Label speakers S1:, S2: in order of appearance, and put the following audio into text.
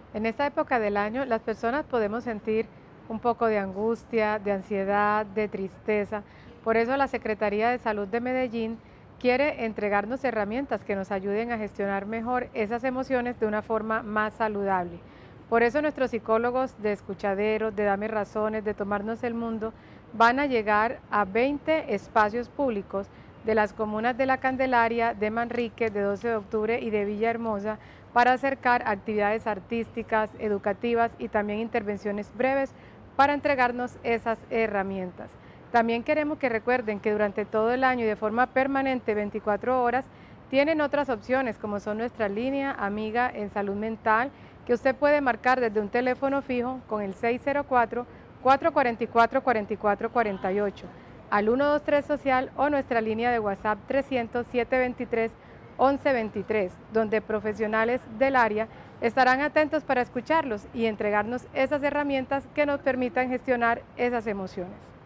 S1: En esta época del año, las personas podemos sentir un poco de angustia, de ansiedad, de tristeza. Por eso la Secretaría de Salud de Medellín quiere entregarnos herramientas que nos ayuden a gestionar mejor esas emociones de una forma más saludable. Por eso nuestros psicólogos de escuchaderos, de Dame Razones, de Tomarnos el Mundo, van a llegar a 20 espacios públicos de las comunas de La Candelaria, de Manrique, de 12 de octubre y de Villahermosa para acercar actividades artísticas, educativas y también intervenciones breves para entregarnos esas herramientas. También queremos que recuerden que durante todo el año y de forma permanente, 24 horas, tienen otras opciones como son nuestra línea amiga en salud mental que usted puede marcar desde un teléfono fijo con el 604-444-4448 al 123 Social o nuestra línea de WhatsApp 300-723-1123, donde profesionales del área estarán atentos para escucharlos y entregarnos esas herramientas que nos permitan gestionar esas emociones.